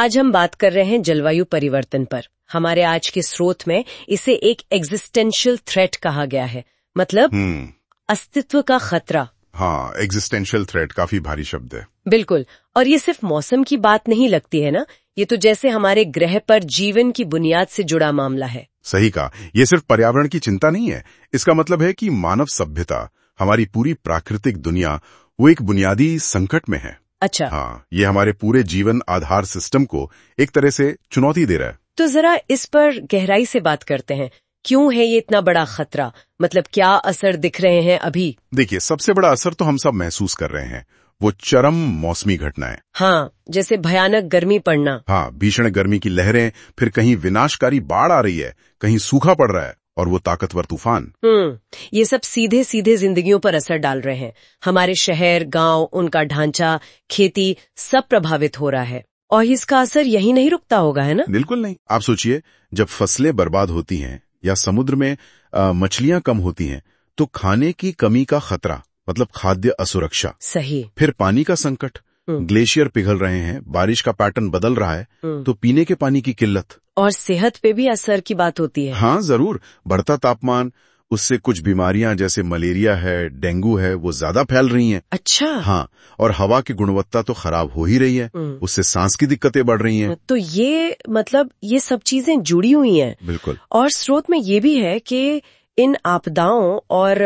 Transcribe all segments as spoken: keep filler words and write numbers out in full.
आज हम बात कर रहे हैं जलवायु परिवर्तन पर। हमारे आज के स्रोत में इसे एक एग्जिस्टेंशियल थ्रेट कहा गया है, मतलब हम्म अस्तित्व का खतरा। हाँ, एग्जिस्टेंशियल थ्रेट काफी भारी शब्द है। बिल्कुल, और ये सिर्फ मौसम की बात नहीं लगती है ना, ये तो जैसे हमारे ग्रह पर जीवन की बुनियाद से जुड़ा मामला है। सही कहा, ये सिर्फ पर्यावरण की चिंता नहीं है। इसका मतलब है कि मानव सभ्यता, हमारी पूरी प्राकृतिक दुनिया, वो एक बुनियादी संकट में है। अच्छा। हाँ, ये हमारे पूरे जीवन आधार सिस्टम को एक तरह से चुनौती दे रहा है। तो जरा इस पर गहराई से बात करते हैं। क्यों है ये इतना बड़ा खतरा? मतलब क्या असर दिख रहे हैं अभी? देखिए, सबसे बड़ा असर तो हम सब महसूस कर रहे हैं, वो चरम मौसमी घटनाएं। हाँ, जैसे भयानक गर्मी पड़ना। हाँ, भीषण गर्मी की लहरें, फिर कहीं विनाशकारी बाढ़ आ रही है, कहीं सूखा पड़ रहा है, और वो ताकतवर तूफान। हम्म ये सब सीधे सीधे जिंदगियों पर असर डाल रहे हैं। हमारे शहर, गांव, उनका ढांचा, खेती, सब प्रभावित हो रहा है। और इसका असर यही नहीं रुकता होगा, है ना? बिल्कुल नहीं। आप सोचिए, जब फसलें बर्बाद होती हैं या समुद्र में मछलियां कम होती हैं, तो खाने की कमी का खतरा, मतलब खाद्य असुरक्षा। सही। फिर पानी का संकट, ग्लेशियर पिघल रहे हैं, बारिश का पैटर्न बदल रहा है, तो पीने के पानी की किल्लत। और सेहत पे भी असर की बात होती है। हाँ जरूर, बढ़ता तापमान, उससे कुछ बीमारियां जैसे मलेरिया है, डेंगू है, वो ज्यादा फैल रही हैं। अच्छा। हाँ, और हवा की गुणवत्ता तो खराब हो ही रही है, उससे सांस की दिक्कतें बढ़ रही हैं। तो ये मतलब ये सब चीजें जुड़ी हुई हैं। बिल्कुल। और स्रोत में ये भी है कि इन आपदाओं और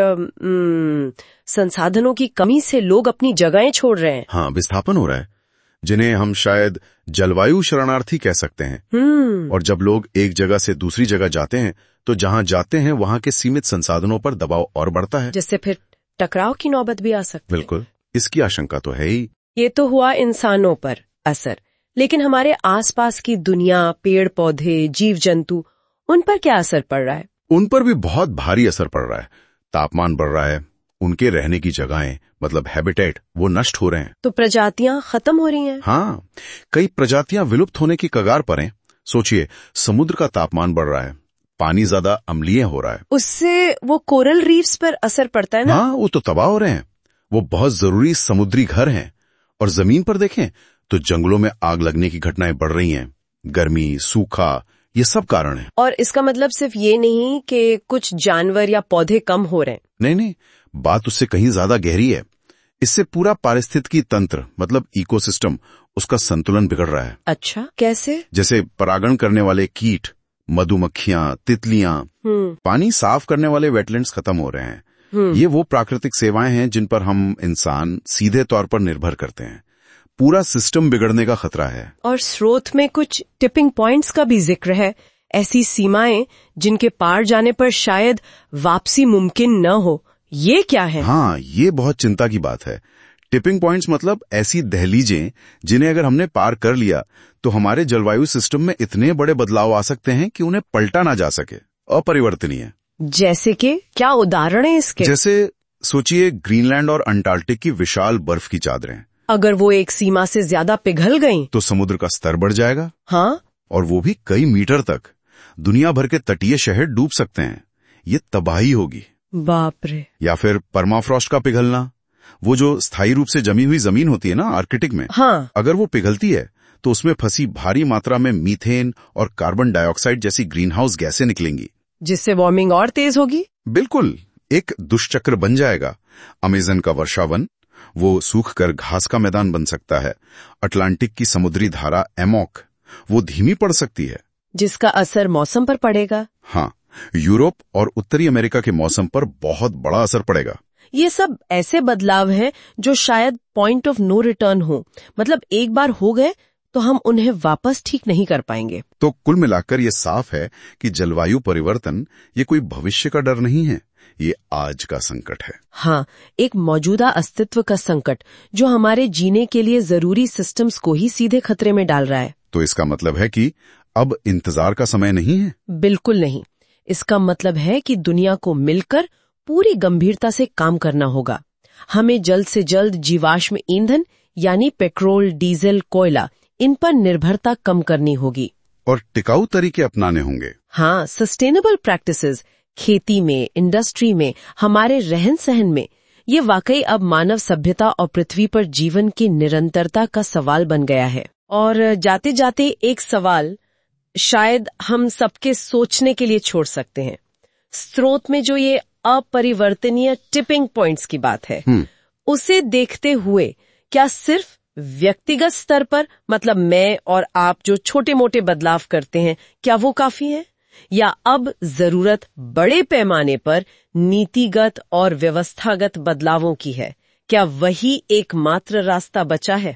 संसाधनों की कमी से लोग अपनी जगहें छोड़ रहे हैं। हाँ, विस्थापन हो रहा है, जिन्हें हम शायद जलवायु शरणार्थी कह सकते हैं। और जब लोग एक जगह से दूसरी जगह जाते हैं, तो जहाँ जाते हैं वहाँ के सीमित संसाधनों पर दबाव और बढ़ता है, जिससे फिर टकराव की नौबत भी आ सकती है। बिल्कुल, इसकी आशंका तो है ही। ये तो हुआ इंसानों पर असर, लेकिन हमारे आसपास की दुनिया, पेड़ पौधे, जीव जंतु, उन पर क्या असर पड़ रहा है? उन पर भी बहुत भारी असर पड़ रहा है। तापमान बढ़ रहा है, उनके रहने की जगहें, मतलब हैबिटेट, वो नष्ट हो रहे हैं। तो प्रजातियां खत्म हो रही हैं। हाँ, कई प्रजातियां विलुप्त होने की कगार पर हैं। सोचिए, समुद्र का तापमान बढ़ रहा है, पानी ज्यादा अम्लीय हो रहा है, उससे वो कोरल रीफ्स पर असर पड़ता है ना? हाँ, वो तो तबाह हो रहे हैं। वो बहुत जरूरी समुद्री घर हैं। और जमीन पर देखें तो जंगलों में आग लगने की घटनाएं बढ़ रही हैं। गर्मी, सूखा, ये सब कारण है। और इसका मतलब सिर्फ ये नहीं कि कुछ जानवर या पौधे कम हो रहे हैं। नहीं नहीं, बात उससे कहीं ज्यादा गहरी है। इससे पूरा पारिस्थितिकी तंत्र, मतलब इकोसिस्टम, उसका संतुलन बिगड़ रहा है। अच्छा, कैसे? जैसे परागण करने वाले कीट, मधुमक्खियां, तितलियां, पानी साफ करने वाले वेटलैंड्स खत्म हो रहे हैं। ये वो प्राकृतिक सेवाएं हैं जिन पर हम इंसान सीधे तौर पर निर्भर करते हैं। पूरा सिस्टम बिगड़ने का खतरा है। और स्रोत में कुछ टिपिंग पॉइंट्स का भी जिक्र है, ऐसी सीमाएं जिनके पार जाने पर शायद वापसी मुमकिन न हो। ये क्या है? हाँ, ये बहुत चिंता की बात है। टिपिंग पॉइंट्स मतलब ऐसी दहलीजें जिन्हें अगर हमने पार कर लिया तो हमारे जलवायु सिस्टम में इतने बड़े बदलाव आ सकते हैं कि उन्हें पलटा ना जा सके, अपरिवर्तनीय। जैसे कि क्या उदाहरण है इसके? जैसे सोचिए, ग्रीनलैंड और अंटार्कटिक की विशाल बर्फ की चादरें, अगर वो एक सीमा से ज्यादा पिघल गईं, तो समुद्र का स्तर बढ़ जाएगा। हाँ, और वो भी कई मीटर तक। दुनिया भर के तटीय शहर डूब सकते हैं। ये तबाही होगी। बाप रे। या फिर परमाफ्रॉस्ट का पिघलना, वो जो स्थायी रूप से जमी हुई जमीन होती है ना आर्कटिक में, हाँ, अगर वो पिघलती है तो उसमें फंसी भारी मात्रा में मीथेन और कार्बन डाइऑक्साइड जैसी ग्रीन हाउस गैसें निकलेंगी, जिससे वार्मिंग और तेज होगी। बिल्कुल, एक दुष्चक्र बन जाएगा। अमेज़न का वर्षावन, वो सूख कर घास का मैदान बन सकता है। अटलांटिक की समुद्री धारा एमोक, वो धीमी पड़ सकती है, जिसका असर मौसम पर पड़ेगा। हाँ, यूरोप और उत्तरी अमेरिका के मौसम पर बहुत बड़ा असर पड़ेगा। ये सब ऐसे बदलाव हैं जो शायद पॉइंट ऑफ नो रिटर्न हो, मतलब एक बार हो गए तो हम उन्हें वापस ठीक नहीं कर पाएंगे। तो कुल मिलाकर ये साफ है कि जलवायु परिवर्तन ये कोई भविष्य का डर नहीं है, ये आज का संकट है। हाँ, एक मौजूदा अस्तित्व का संकट जो हमारे जीने के लिए जरूरी सिस्टम्स को ही सीधे खतरे में डाल रहा है। तो इसका मतलब है कि अब इंतजार का समय नहीं है? बिल्कुल नहीं। इसका मतलब है कि दुनिया को मिलकर पूरी गंभीरता से काम करना होगा। हमें जल्द से जल्द जीवाश्म ईंधन यानी पेट्रोल, डीजल, कोयला, इन पर निर्भरता कम करनी होगी और टिकाऊ तरीके अपनाने होंगे। हाँ, सस्टेनेबल प्रैक्टिसेस, खेती में, इंडस्ट्री में, हमारे रहन सहन में, ये वाकई अब मानव सभ्यता और पृथ्वी पर जीवन की निरंतरता का सवाल बन गया है। और जाते जाते एक सवाल शायद हम सबके सोचने के लिए छोड़ सकते हैं। स्रोत में जो ये अपरिवर्तनीय टिपिंग पॉइंट्स की बात है, उसे देखते हुए क्या सिर्फ व्यक्तिगत स्तर पर, मतलब मैं और आप जो छोटे मोटे बदलाव करते हैं, क्या वो काफी है, या अब जरूरत बड़े पैमाने पर नीतिगत और व्यवस्थागत बदलावों की है? क्या वही एकमात्र रास्ता बचा है?